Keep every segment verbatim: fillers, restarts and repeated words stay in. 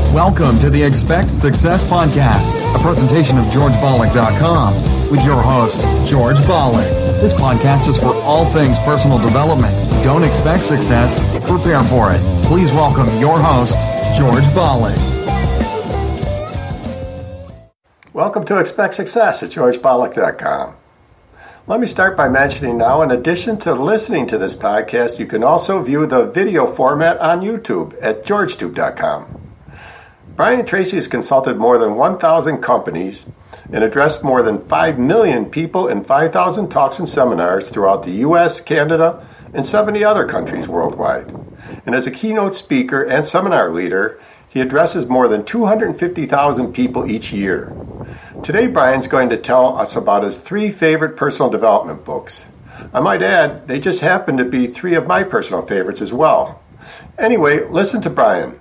Welcome to the Expect Success Podcast, a presentation of george bollick dot com with your host, George Bollick. This podcast is for all things personal development. Don't expect success, prepare for it. Please welcome your host, George Bollick. Welcome to Expect Success at george bollick dot com. Let me start by mentioning now, in addition to listening to this podcast, you can also view the video format on YouTube at george tube dot com. Brian Tracy has consulted more than one thousand companies and addressed more than five million people in five thousand talks and seminars throughout the U S, Canada, and seventy other countries worldwide. And as a keynote speaker and seminar leader, he addresses more than two hundred fifty thousand people each year. Today, Brian's going to tell us about his three favorite personal development books. I might add, they just happen to be three of my personal favorites as well. Anyway, listen to Brian.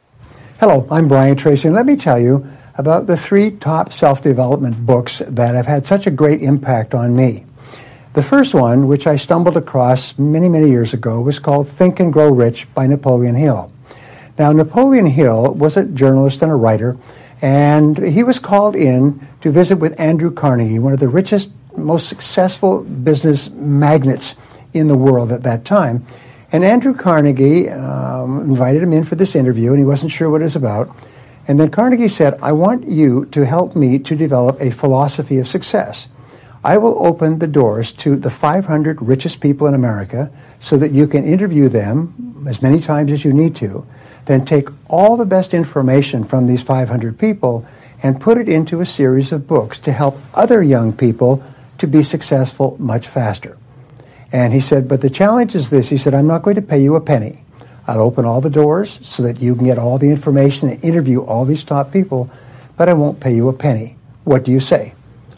Hello, I'm Brian Tracy, and let me tell you about the three top self-development books that have had such a great impact on me. The first one, which I stumbled across many, many years ago, was called Think and Grow Rich by Napoleon Hill. Now, Napoleon Hill was a journalist and a writer, and he was called in to visit with Andrew Carnegie, one of the richest, most successful business magnates in the world at that time. And Andrew Carnegie um, invited him in for this interview, and he wasn't sure what it was about. And then Carnegie said, I want you to help me to develop a philosophy of success. I will open the doors to the five hundred richest people in America so that you can interview them as many times as you need to, then take all the best information from these five hundred people and put it into a series of books to help other young people to be successful much faster. And he said, but the challenge is this. He said, I'm not going to pay you a penny. I'll open all the doors so that you can get all the information and interview all these top people, but I won't pay you a penny. What do you say?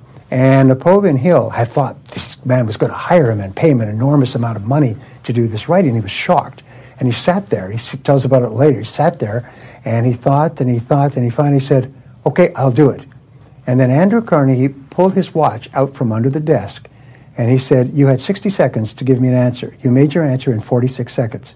And Napoleon Hill had thought this man was going to hire him and pay him an enormous amount of money to do this writing. He was shocked. And he sat there. He tells about it later. He sat there, and he thought, and he thought, and he finally said, okay, I'll do it. And then Andrew Carnegie pulled his watch out from under the desk, and he said, you had sixty seconds to give me an answer. You made your answer in forty-six seconds.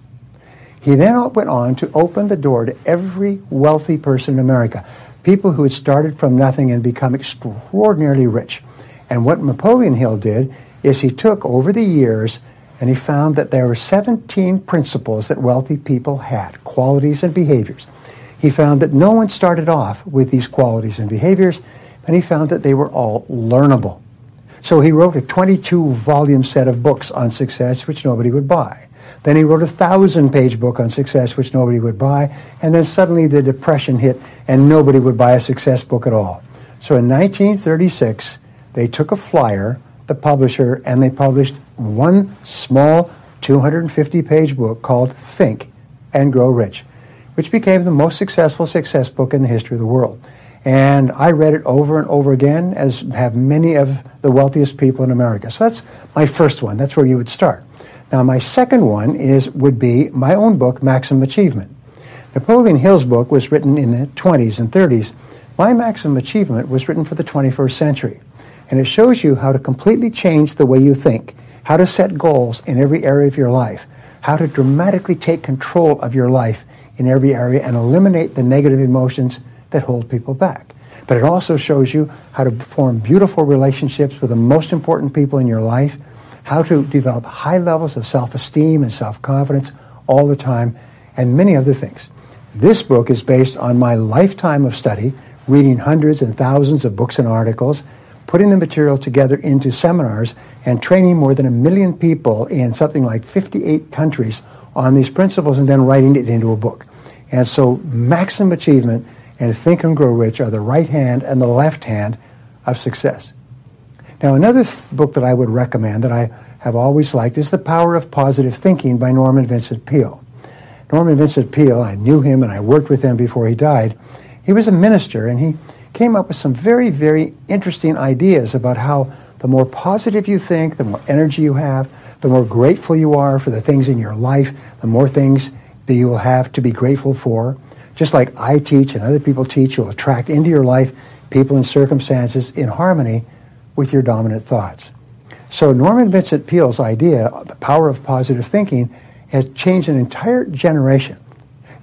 He then went on to open the door to every wealthy person in America, people who had started from nothing and become extraordinarily rich. And what Napoleon Hill did is he took, over the years, and he found that there were seventeen principles that wealthy people had, qualities and behaviors. He found that no one started off with these qualities and behaviors, and he found that they were all learnable. So he wrote a twenty-two volume set of books on success, which nobody would buy. Then he wrote a thousand-page book on success, which nobody would buy. And then suddenly the Depression hit, and nobody would buy a success book at all. So in nineteen thirty-six, they took a flyer, the publisher, and they published one small two hundred fifty page book called Think and Grow Rich, which became the most successful success book in the history of the world. And I read it over and over again, as have many of the wealthiest people in America. So that's my first one. That's where you would start. Now, my second one is would be my own book, Maximum Achievement. Napoleon Hill's book was written in the twenties and thirties. My Maximum Achievement was written for the twenty-first century. And it shows you how to completely change the way you think, how to set goals in every area of your life, how to dramatically take control of your life in every area and eliminate the negative emotions that hold people back. But it also shows you how to form beautiful relationships with the most important people in your life, how to develop high levels of self-esteem and self-confidence all the time, and many other things. This book is based on my lifetime of study, reading hundreds and thousands of books and articles, putting the material together into seminars, and training more than a million people in something like fifty-eight countries on these principles, and then writing it into a book. And so Maximum Achievement and Think and Grow Rich are the right hand and the left hand of success. Now, another th- book that I would recommend that I have always liked is The Power of Positive Thinking by Norman Vincent Peale. Norman Vincent Peale, I knew him and I worked with him before he died. He was a minister, and he came up with some very, very interesting ideas about how the more positive you think, the more energy you have, the more grateful you are for the things in your life, the more things that you will have to be grateful for. Just like I teach and other people teach, you'll attract into your life people and circumstances in harmony with your dominant thoughts. So Norman Vincent Peale's idea, the power of positive thinking, has changed an entire generation.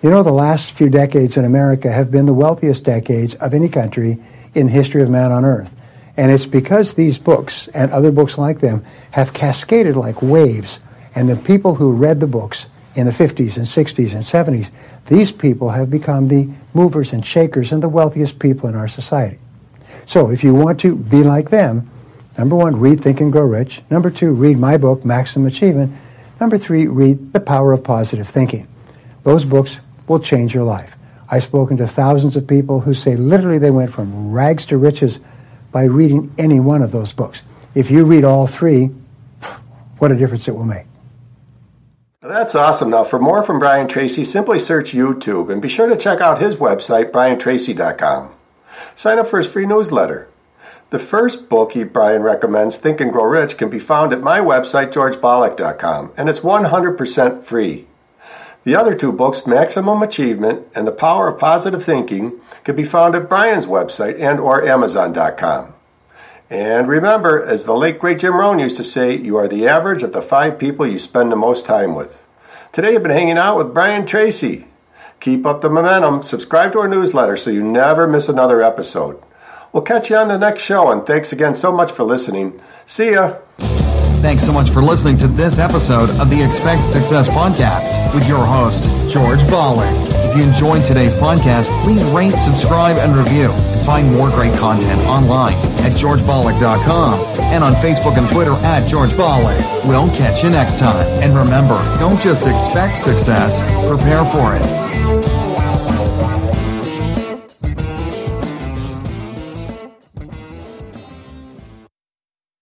You know, the last few decades in America have been the wealthiest decades of any country in the history of man on earth. And it's because these books and other books like them have cascaded like waves. And the people who read the books in the fifties and sixties and seventies, these people have become the movers and shakers and the wealthiest people in our society. So if you want to be like them, number one, read Think and Grow Rich. Number two, read my book, Maximum Achievement. Number three, read The Power of Positive Thinking. Those books will change your life. I've spoken to thousands of people who say literally they went from rags to riches by reading any one of those books. If you read all three, what a difference it will make. That's awesome. Now, for more from Brian Tracy, simply search YouTube and be sure to check out his website, brian tracy dot com. Sign up for his free newsletter. The first book he, Brian recommends, Think and Grow Rich, can be found at my website, george bollock dot com, and it's one hundred percent free. The other two books, Maximum Achievement and The Power of Positive Thinking, can be found at Brian's website and or amazon dot com. And remember, as the late great Jim Rohn used to say, you are the average of the five people you spend the most time with. Today I've been hanging out with Brian Tracy. Keep up the momentum, subscribe to our newsletter so you never miss another episode. We'll catch you on the next show, and thanks again so much for listening. See ya! Thanks so much for listening to this episode of the Expect Success Podcast with your host, George Bollock. If you enjoyed today's podcast, please rate, subscribe, and review. Find more great content online at george bollock dot com and on Facebook and Twitter at George Bollock. We'll catch you next time. And remember, don't just expect success, prepare for it.